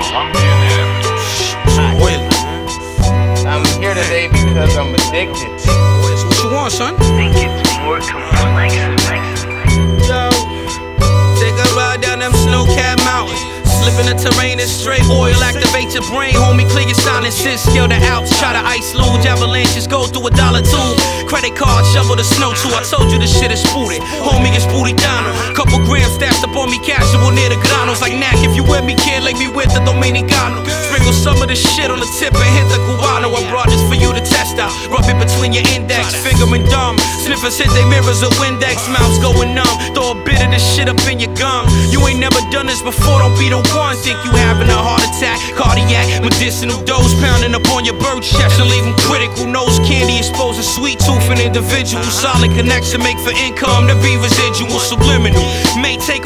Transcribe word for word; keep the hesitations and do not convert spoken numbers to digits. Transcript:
Oily. I'm here today because I'm addicted. What you want, son? Think it's more complex. Yo, take a ride down them snow-capped mountains. Slip in the terrain, it's straight oil, activate your brain. Homie, clear your sinuses, scale the Alps, try to ice luge. Avalanches go through a dollar tube. Credit card, shovel the snow too. I told you this shit is booty. Homie, it's booty down. Couple grams stashed up on me, casual near the granos. Like Knack, if you with me, kid, like me with the Dominicano. Sprinkle some of this shit on the tip and hit the cubano. I brought this for you to test out. Rub it between your index, finger and thumb. Sniffers hit they mirrors of Windex, mouths going numb. Throw a bit of this shit up in your gum. You ain't never done this before, don't be the one. Think you having a heart attack, cardiac, medicinal dose pounding up on your bird chest and leave them critical. Nose candy exposes sweet tooth an individual. Solid connection make for income to be residual, subliminal. May take